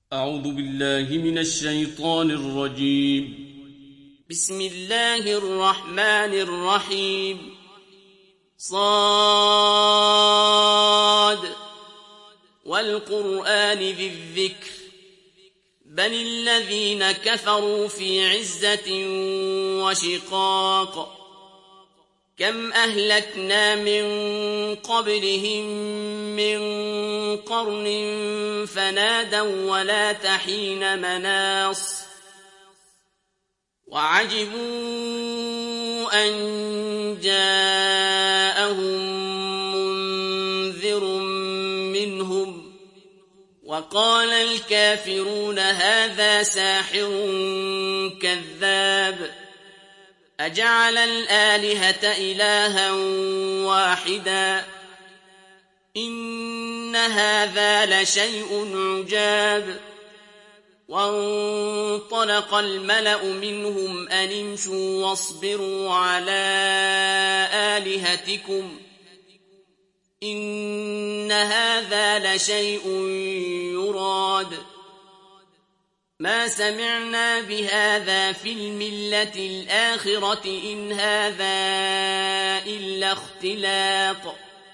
أعوذ بالله من الشيطان الرجيم. بسم الله الرحمن الرحيم. صاد والقرآن ذي الذكر بل الذين كفروا في عزة وشقاق كم أهلكنا من قبلهم من قرن فنادوا ولا تحين مناص وعجبوا أن جاءهم منذر منهم وقال الكافرون هذا ساحر كذاب أجعل الآلهة إلها واحدا إن هذا لشيء عجاب وانطلق الملأ منهم أن امشوا واصبروا على آلهتكم إن هذا لشيء يراد ما سمعنا بهذا في الملة الآخرة إن هذا إلا اختلاق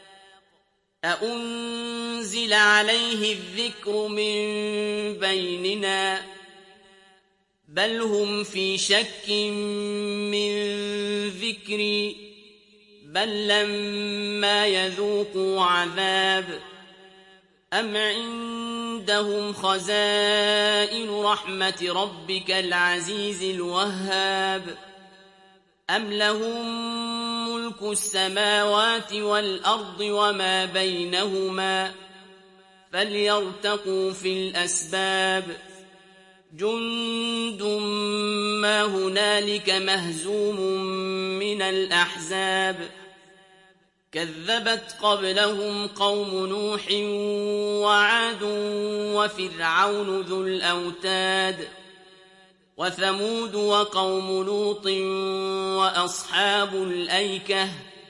أأنزل عليه الذكر من بيننا بل هم في شك من ذكري بل لما يذوقوا عذاب أم عندهم خزائن رحمة ربك العزيز الوهاب أم لهم ملك السماوات والأرض وما بينهما فليرتقوا في الأسباب جند ما هنالك مهزوم من الأحزاب كذبت قبلهم قوم نوح وعاد وفرعون ذو الأوتاد وثمود وقوم لوط وأصحاب الأيكة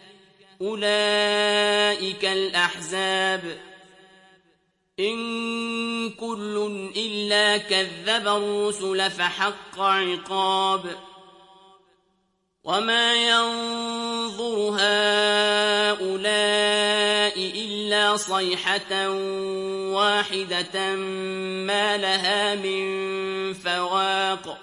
أولئك الأحزاب إن كل إلا كذب الرسل فحق عقاب وما ينظر هؤلاء إلا صيحة واحدة ما لها من فواق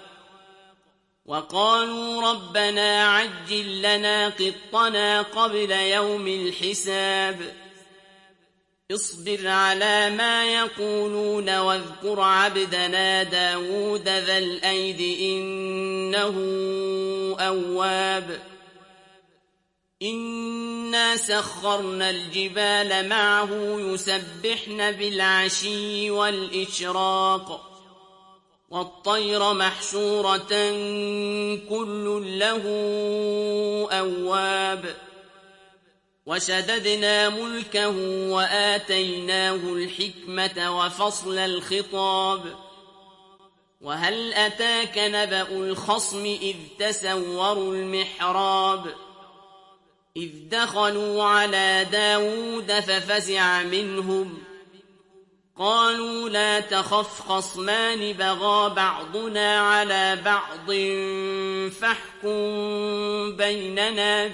وقالوا ربنا عجل لنا قطنا قبل يوم الحساب اصبر على ما يقولون واذكر عبدنا داود ذا الأيد إنه أواب إنا سخرنا الجبال معه يسبحن بالعشي والإشراق والطير محشورة كل له أواب وشددنا ملكه وآتيناه الحكمة وفصل الخطاب وهل أتاك نبأ الخصم إذ تسوروا المحراب إذ دخلوا على داود ففزع منهم قالوا لا تخف خصمان بغى بعضنا على بعض فاحكم بيننا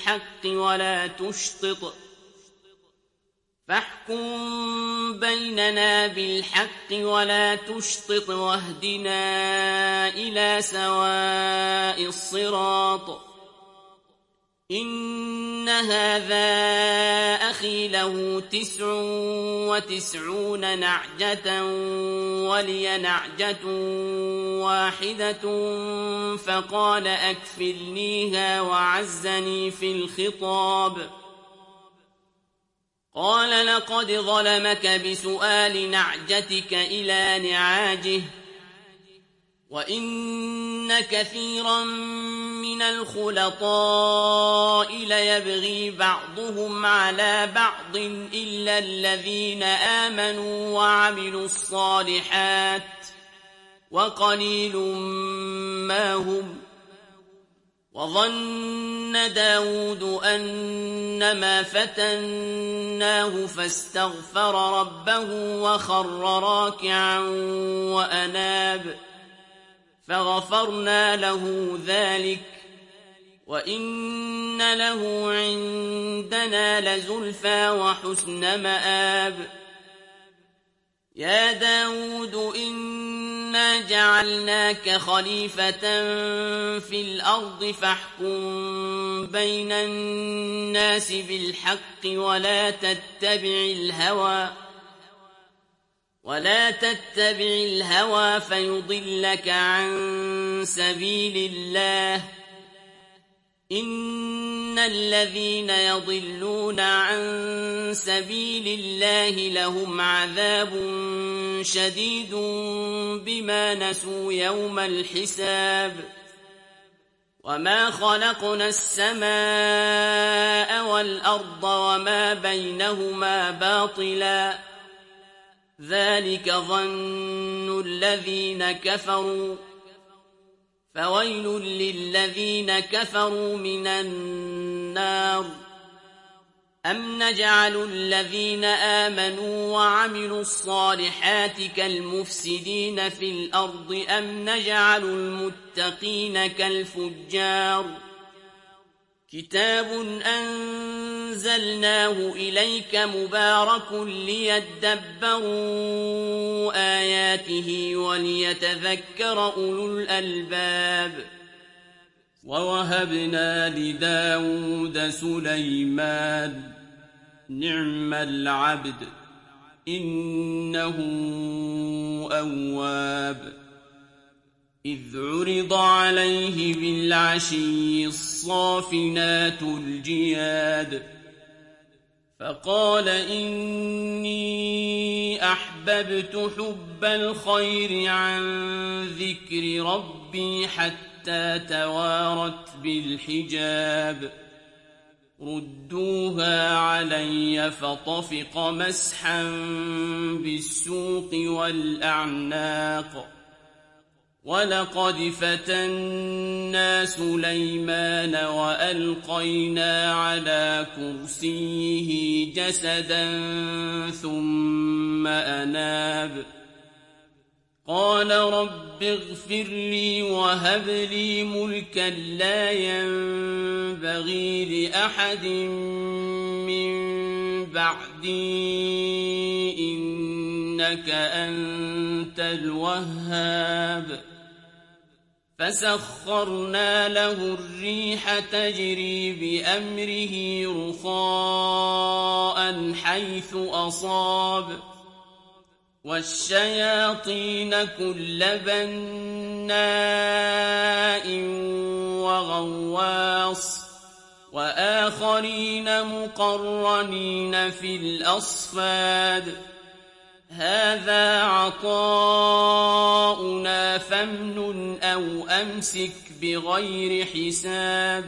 بالحق ولا تشطط واهدنا إلى سواء الصراط إن هذا أخي له 99 نعجة ولي نعجة واحدة فقال أكفلنيها وعزني في الخطاب قال لقد ظلمك بسؤال نعجتك إلى نعاجه وإن كثيرا من الخلطاء ليبغي بعضهم على بعض إلا الذين آمنوا وعملوا الصالحات وقليل ما هم وظن داود أنما فتناه فاستغفر ربه وخر راكعا وأناب فغفرنا له ذلك وإن له عندنا لزلفى وحسن مآب يا داود إنا جعلناك خليفة في الأرض فاحكم بين الناس بالحق ولا تتبع الهوى فيضلك عن سبيل الله إن الذين يضلون عن سبيل الله لهم عذاب شديد بما نسوا يوم الحساب وما خلقنا السماء والأرض وما بينهما باطلا ذلك ظن الذين كفروا فويل للذين كفروا من النار أم نجعل الذين آمنوا وعملوا الصالحات كالمفسدين في الأرض أم نجعل المتقين كالفجار كتاب أنزلناه إليك مبارك ليدبروا آياته وليتذكر أولو الألباب ووهبنا لداود سليمان نعم العبد إنه أواب إذ عرض عليه بالعشي الصافنات الجياد فقال إني أحببت حب الخير عن ذكر ربي حتى توارت بالحجاب ردوها علي فطفق مسحا بالسوق والأعناق ولقد فتنا سليمان وألقينا على كرسيه جسدا ثم أناب قال رب اغفر لي وهب لي ملكا لا ينبغي لأحد من بعدي إنك أنت الوهاب فسخرنا له الريح تجري بأمره رخاء حيث أصاب والشياطين كل بناء وغواص وآخرين مقرنين في الأصفاد هذا عطاؤنا فامنن أو أمسك بغير حساب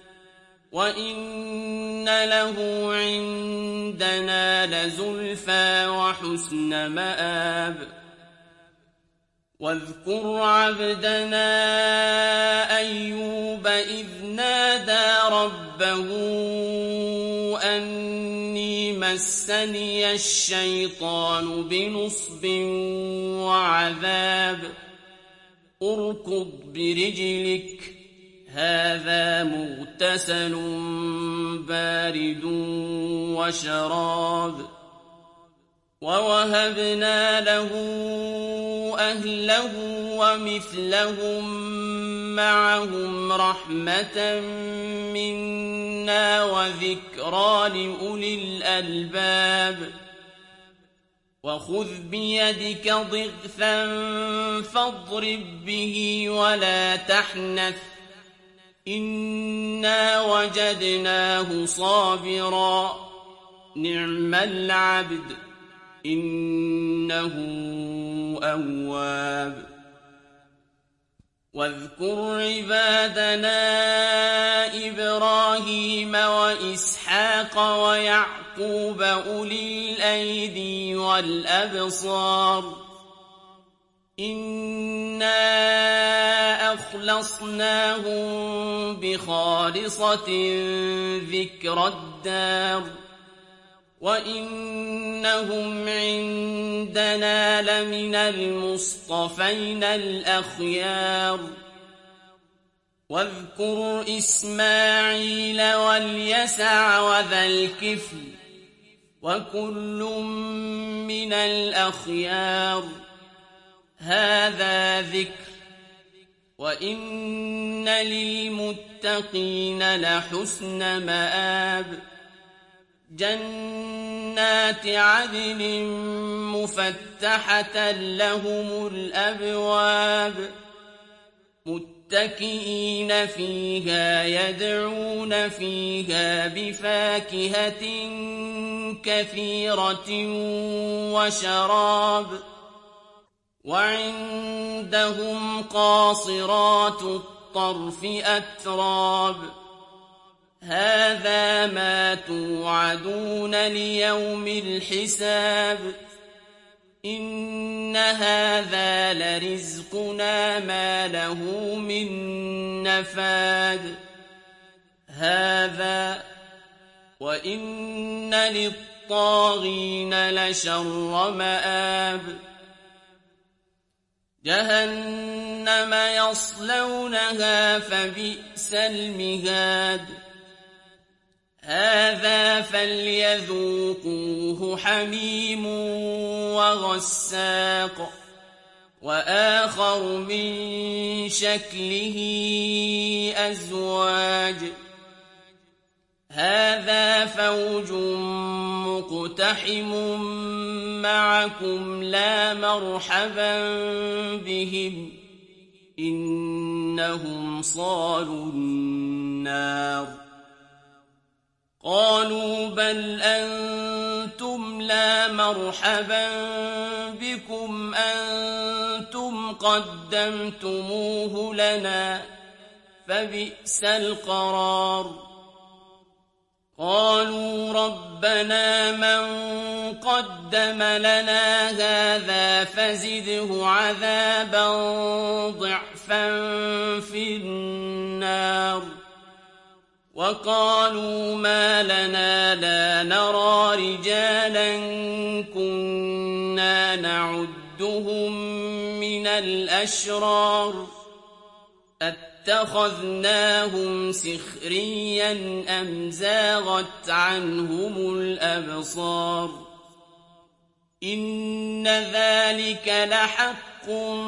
وإن له عندنا لزلفى وحسن مآب واذكر عبدنا أيوب إذ نادى ربه أني مسني الشيطان بنصب وعذاب اركض برجلك هذا مغتسل بارد وشراب ووهبنا له أهله ومثلهم معهم رحمة منا وذكرى لأولي الألباب وخذ بيدك ضغثا فاضرب به ولا تحنث إنا وجدناه صابرا نعم العبد إنه أواب واذكر عبادنا إبراهيم وإسحاق ويعقوب أولي الأيدي والأبصار إنا أخلصناهم أخلصناهم بخالصة ذكر الدار وإنهم عندنا لمن المصطفين الأخيار واذكر إسماعيل واليسع وذا الكفل وكل من الأخيار هذا ذكر وإن للمتقين لحسن مآب جنات عدن مفتحة لهم الأبواب متكئين فيها يدعون فيها بفاكهة كثيرة وشراب وعندهم قاصرات الطرف أتراب هذا ما توعدون ليوم الحساب إن هذا لرزقنا ما له من نفاد هذا وإن للطاغين لشر مآب جهنم يصلونها فبئس المهاد هذا فليذوقوه حميم وغساق وآخر من شكله أزواج هذا فوج مقتحم معكم لا مرحبا بهم إنهم صالوا النار قالوا بل أنتم لا مرحبا بكم أنتم قدمتموه لنا فبئس القرار قالوا ربنا من قدم لنا هذا فزده عذابا ضعفا في النار وقالوا ما لنا لا نرى رجالا كنا نعدهم من الأشرار اتخذناهم سخريا أم زاغت عنهم الأبصار إن ذلك لحق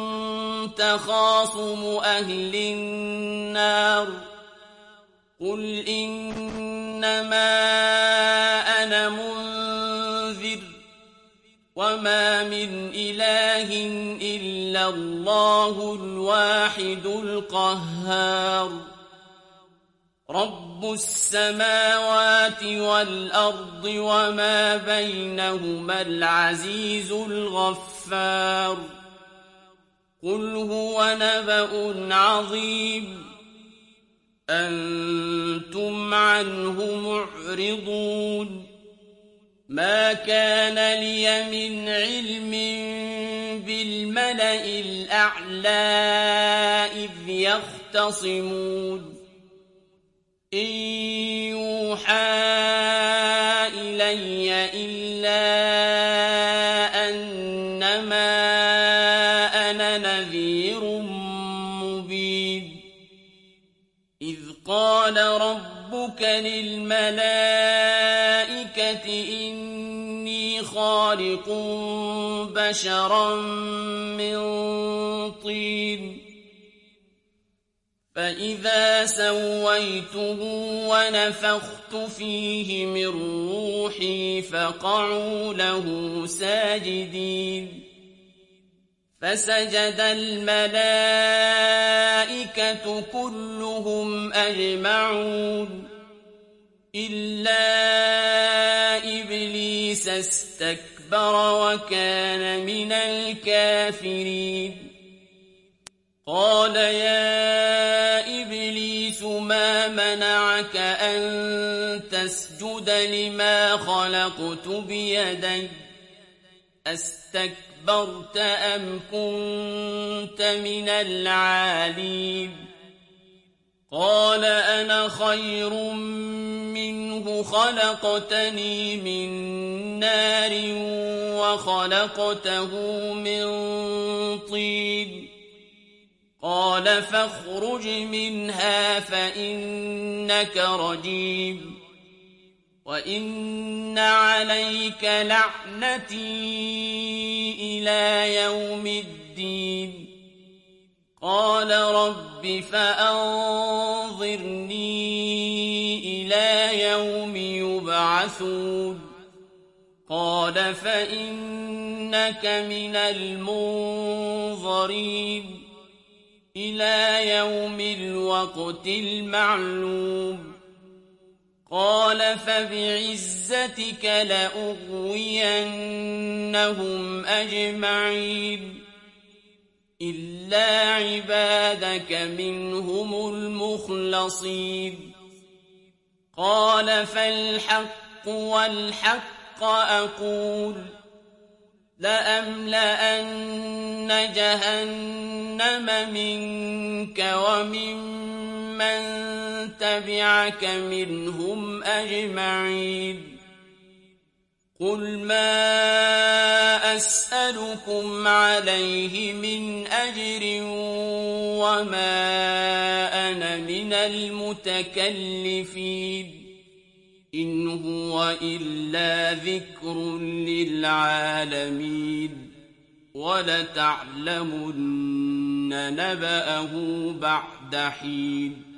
تخاصم أهل النار قل إنما أنا منذر وما من إله إلا الله الواحد القهار رب السماوات والأرض وما بينهما العزيز الغفار قل هو نبأ عظيم أنتم عنه معرضون ما كان لي من علم بالملأ الأعلى إذ يختصمون إن يوحى إلي إلا أنما أنا نذير مبين إذ قال ربك للملائكة إني خالق بشرا من طين فإذا سويته ونفخت فيه من روحي فقعوا له ساجدين فسجد الملائكة كلهم أجمعون إلا إبليس استكبر وكان من الكافرين قال يا إبليس ما منعك أن تسجد لما خلقت بيدي أستكبرت اسْتَكْبَرْتَ أَمْ كُنتَ مِنَ الْعَالِينَ قَالَ أَنَا خَيْرٌ مِّنْهُ خَلَقْتَنِي مِن نَّارٍ وَخَلَقْتَهُ مِن طِينٍ قَالَ فَاخْرُجْ مِنْهَا فَإِنَّكَ رَجِيمٌ وَإِنَّ عَلَيْكَ لَعْنَتِي إِلَىٰ يَوْمِ الدِّينِ قَالَ رَبِّ فَأَنظِرْنِي إِلَىٰ يَوْمِ يُبْعَثُونَ قَالَ فَإِنَّكَ مِنَ الْمُنظَرِينَ إِلَىٰ يَوْمِ الْوَقْتِ الْمَعْلُومِ قَالَ فَبِعِزَّتِكَ لَأُغْوِيَنَّهُمْ أَجْمَعِينَ إِلَّا عِبَادَكَ مِنْهُمُ الْمُخْلَصِينَ قَالَ فَالْحَقُّ وَالْحَقَّ أَقُولُ لَأَمْلَأَنَّ جَهَنَّمَ مِنكَ وَمِمَّن تَبِعَكَ مِنْهُمْ أَجْمَعِينَ قُلْ مَا أَسْأَلُكُمْ عَلَيْهِ مِنْ أَجْرٍ وَمَا أَنَا مِنَ الْمُتَكَلِّفِينَ إِنْ هُوَ إِلَّا ذِكْرٌ لِّلْعَالَمِينَ وَلَتَعْلَمُنَّ نَبَأَهُ بَعْدَ حِينٍ